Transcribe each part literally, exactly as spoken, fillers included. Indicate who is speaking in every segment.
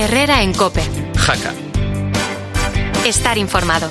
Speaker 1: Herrera en COPE.
Speaker 2: Jaca.
Speaker 1: Estar informado.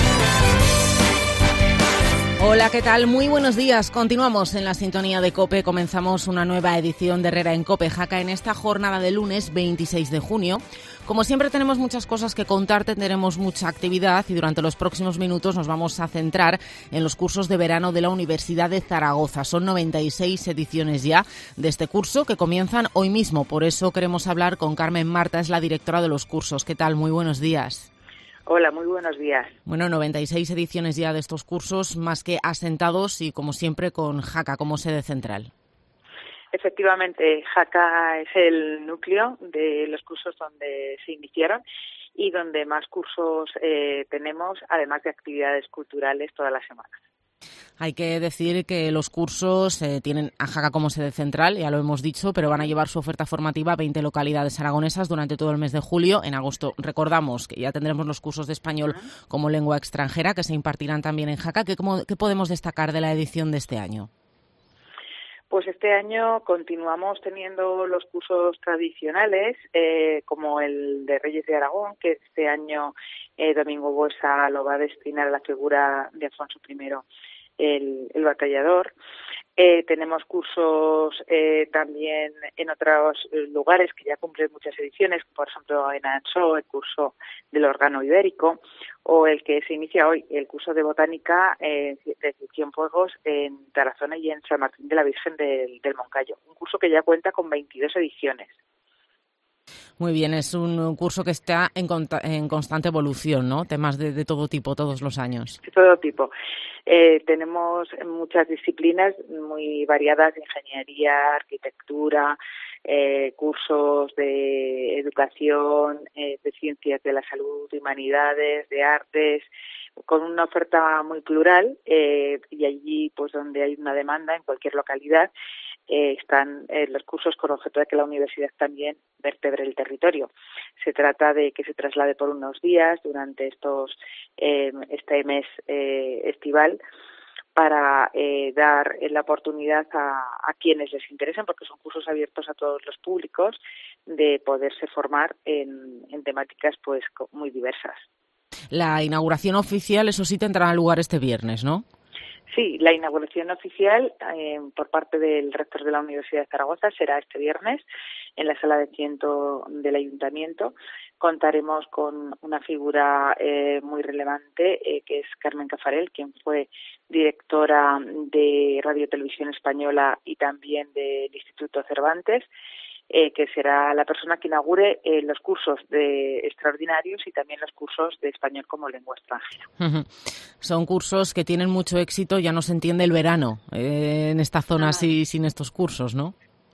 Speaker 3: Hola, ¿qué tal? Muy buenos días. Continuamos en la sintonía de COPE. Comenzamos una nueva edición de Herrera en COPE Jaca en esta jornada de lunes veintiséis de junio. Como siempre tenemos muchas cosas que contarte, tendremos mucha actividad y durante los próximos minutos nos vamos a centrar en los cursos de verano de la Universidad de Zaragoza. Son noventa y seis ediciones ya de este curso que comienzan hoy mismo. Por eso queremos hablar con Carmen Marta, es la directora de los cursos. ¿Qué tal? Muy buenos días.
Speaker 4: Hola, muy buenos días.
Speaker 3: Bueno, noventa y seis ediciones ya de estos cursos, más que asentados y, como siempre, con Jaca como sede central.
Speaker 4: Efectivamente, Jaca es el núcleo de los cursos donde se iniciaron y donde más cursos eh, tenemos, además de actividades culturales todas las semanas.
Speaker 3: Hay que decir que los cursos eh, tienen a Jaca como sede central, ya lo hemos dicho, pero van a llevar su oferta formativa a veinte localidades aragonesas durante todo el mes de julio. En agosto recordamos que ya tendremos los cursos de español como lengua extranjera que se impartirán también en Jaca. ¿Qué, cómo, qué podemos destacar de la edición de este año?
Speaker 4: Pues este año continuamos teniendo los cursos tradicionales, eh, como el de Reyes de Aragón, que este año eh, Domingo Buesa lo va a destinar a la figura de Alfonso primero, el, el batallador. Eh, tenemos cursos eh, también en otros lugares que ya cumplen muchas ediciones, por ejemplo en Ansó, el curso del órgano ibérico, o el que se inicia hoy, el curso de botánica eh, de Cienfuegos en Tarazona y en San Martín de la Virgen del, del Moncayo. Un curso que ya cuenta con veintidós ediciones.
Speaker 3: Muy bien, es un curso que está en, en constante evolución, ¿no? Temas de, de todo tipo, todos los años.
Speaker 4: De todo tipo. Eh, tenemos muchas disciplinas muy variadas, ingeniería, arquitectura, eh, cursos de educación, eh, de ciencias de la salud, de humanidades, de artes, con una oferta muy plural eh, y allí, pues donde hay una demanda en cualquier localidad, Eh, están eh, los cursos con objeto de que la universidad también vertebre el territorio. Se trata de que se traslade por unos días durante estos eh, este mes eh, estival para eh, dar eh, la oportunidad a, a quienes les interesen, porque son cursos abiertos a todos los públicos, de poderse formar en, en temáticas pues muy diversas.
Speaker 3: La inauguración oficial, eso sí, tendrá lugar este viernes, ¿no?
Speaker 4: Sí, la inauguración oficial eh, por parte del rector de la Universidad de Zaragoza será este viernes en la sala de ciento del Ayuntamiento. Contaremos con una figura eh, muy relevante eh, que es Carmen Cafarel, quien fue directora de Radio Televisión Española y también del Instituto Cervantes, eh, que será la persona que inaugure eh, los cursos de extraordinarios y también los cursos de español como lengua extranjera.
Speaker 3: Uh-huh. Son cursos que tienen mucho éxito, ya no se entiende el verano eh, en esta zona ah. así, sin estos cursos, ¿no?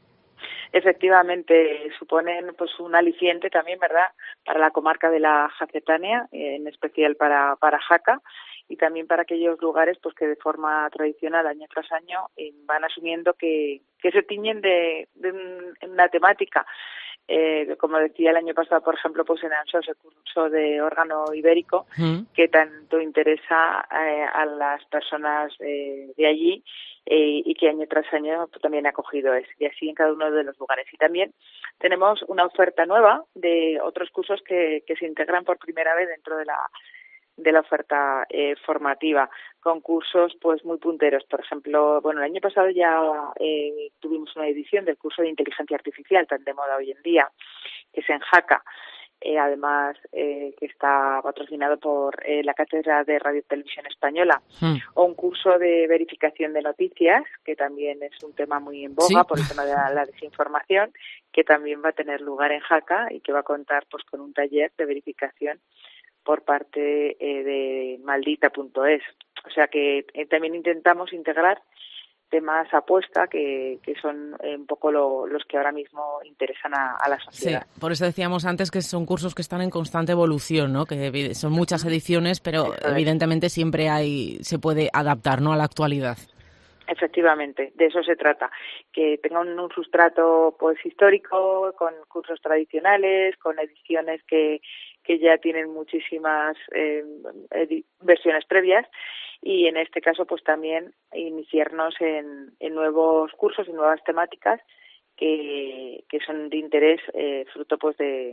Speaker 4: Efectivamente, suponen pues un aliciente también, ¿verdad?, para la comarca de la Jacetánea, eh, en especial para, para Jaca, y también para aquellos lugares pues que de forma tradicional, año tras año, eh, van asumiendo que, que se tiñen de, de un, una temática. Eh, como decía el año pasado, por ejemplo, pues en Ansó, ese curso de órgano ibérico, ¿Mm? que tanto interesa eh, a las personas eh, de allí eh, y que año tras año pues, también ha acogido es, y así en cada uno de los lugares. Y también tenemos una oferta nueva de otros cursos que, que se integran por primera vez dentro de la de la oferta eh, formativa, con cursos pues muy punteros. Por ejemplo, bueno, el año pasado ya eh, tuvimos una edición del curso de inteligencia artificial, tan de moda hoy en día, que es en Jaca, eh, además eh, que está patrocinado por eh, la Cátedra de Radio y Televisión Española, mm. o un curso de verificación de noticias, que también es un tema muy en boga, ¿sí?, por el tema de la, la desinformación, que también va a tener lugar en Jaca y que va a contar pues con un taller de verificación por parte eh, de maldita punto es. O sea que eh, también intentamos integrar temas apuesta que, que son eh, un poco lo, los que ahora mismo interesan a, a la sociedad.
Speaker 3: Sí, por eso decíamos antes que son cursos que están en constante evolución, ¿no? Que son muchas ediciones, pero eso evidentemente es. Siempre hay se puede adaptar, ¿no?, a la actualidad.
Speaker 4: Efectivamente, de eso se trata, que tengan un sustrato pues histórico, con cursos tradicionales, con ediciones que que ya tienen muchísimas eh, edi- versiones previas, y en este caso pues también iniciarnos en, en nuevos cursos y nuevas temáticas que, que son de interés, eh, fruto pues de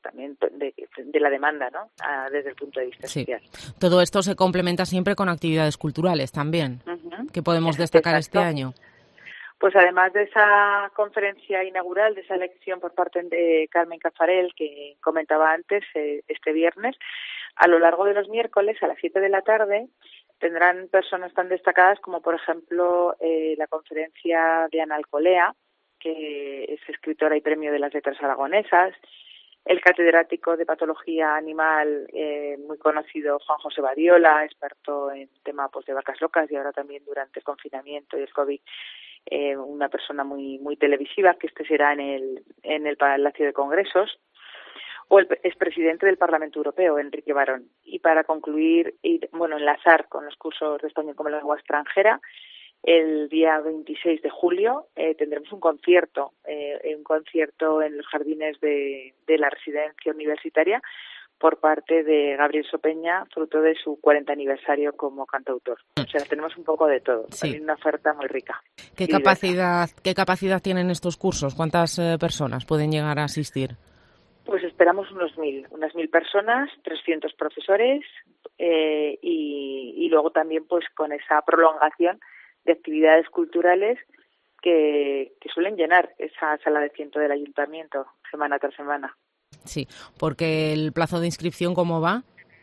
Speaker 4: también de, de la demanda, ¿no? A, desde el punto de vista
Speaker 3: sí.
Speaker 4: social.
Speaker 3: Todo esto se complementa siempre con actividades culturales también, uh-huh. que podemos destacar
Speaker 4: Exacto.
Speaker 3: este año.
Speaker 4: Pues además de esa conferencia inaugural, de esa lección por parte de Carmen Cafarel que comentaba antes, eh, este viernes, a lo largo de los miércoles a las siete de la tarde tendrán personas tan destacadas como, por ejemplo, eh, la conferencia de Ana Alcolea, que es escritora y premio de las letras aragonesas, el catedrático de patología animal eh, muy conocido Juan José Badiola, experto en tema pues, de vacas locas y ahora también durante el confinamiento y el COVID, eh, una persona muy muy televisiva, que este será en el en el Palacio de Congresos, o el expresidente del Parlamento Europeo, Enrique Barón. Y para concluir, y bueno, enlazar con los cursos de español como lengua extranjera, el día veintiséis de julio eh, tendremos un concierto, eh, un concierto en los jardines de, de la residencia universitaria por parte de Gabriel Sopeña, fruto de su cuarenta aniversario como cantautor. O sea, tenemos un poco de todo,
Speaker 3: sí.
Speaker 4: Hay una oferta muy rica.
Speaker 3: ¿Qué capacidad, ¿Qué capacidad tienen estos cursos? ¿Cuántas eh, personas pueden llegar a asistir?
Speaker 4: Pues esperamos unos mil, unas mil personas, trescientos profesores eh, y, y luego también pues con esa prolongación de actividades culturales que, que suelen llenar esa sala de ciento del ayuntamiento semana tras semana.
Speaker 3: Sí, porque el plazo de inscripción, ¿cómo va?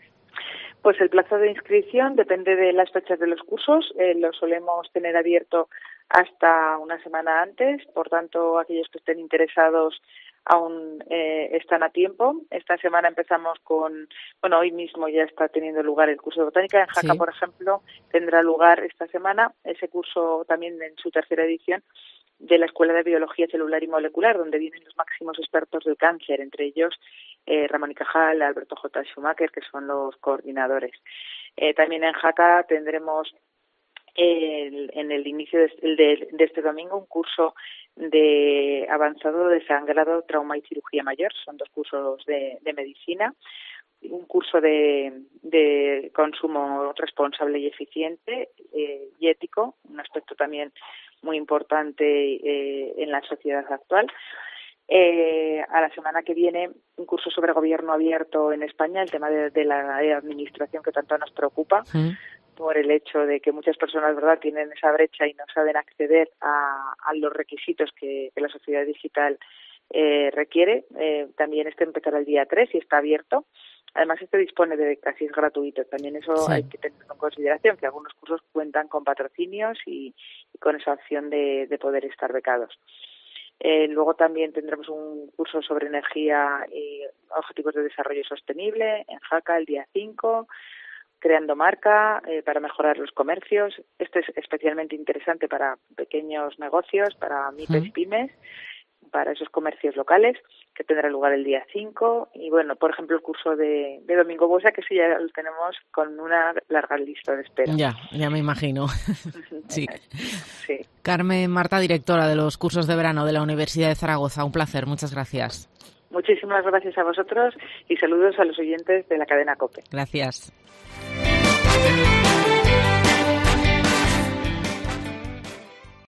Speaker 4: Pues el plazo de inscripción depende de las fechas de los cursos, eh, lo solemos tener abierto hasta una semana antes, por tanto aquellos que estén interesados aún eh, están a tiempo. Esta semana empezamos con, bueno, hoy mismo ya está teniendo lugar el curso de botánica. En Jaca, sí. por ejemplo, tendrá lugar esta semana ese curso también en su tercera edición de la Escuela de Biología Celular y Molecular, donde vienen los máximos expertos del cáncer, entre ellos eh, Ramón y Cajal, Alberto J. Schumacher, que son los coordinadores. Eh, también en Jaca tendremos el, en el inicio de, de, de este domingo un curso de avanzado de sangrado, trauma y cirugía mayor. Son dos cursos de, de medicina. Un curso de, de consumo responsable y eficiente eh, y ético, un aspecto también muy importante eh, en la sociedad actual. Eh, a la semana que viene, un curso sobre gobierno abierto en España, el tema de, de la administración que tanto nos preocupa, ¿sí? Por el hecho de que muchas personas, ¿verdad?, tienen esa brecha y no saben acceder a, a los requisitos que, que la sociedad digital eh, requiere. Eh, también este empezará el día tres y está abierto. Además, este dispone de casi es gratuito. También eso sí. Hay que tenerlo en consideración, que algunos cursos cuentan con patrocinios y, y con esa opción de, de poder estar becados. Eh, luego también tendremos un curso sobre energía y objetivos de desarrollo sostenible en Jaca el día cinco, creando marca eh, para mejorar los comercios. Este es especialmente interesante para pequeños negocios, para MIPES y pymes, para esos comercios locales, que tendrá lugar el día cinco. Y bueno, por ejemplo, el curso de, de Domingo Buesa, que sí ya lo tenemos con una larga lista de espera.
Speaker 3: Ya, ya me imagino. Sí.
Speaker 4: Sí.
Speaker 3: Carmen Marta, directora de los cursos de verano de la Universidad de Zaragoza. Un placer, muchas gracias.
Speaker 4: Muchísimas gracias a vosotros y saludos a los oyentes de la cadena COPE.
Speaker 3: Gracias.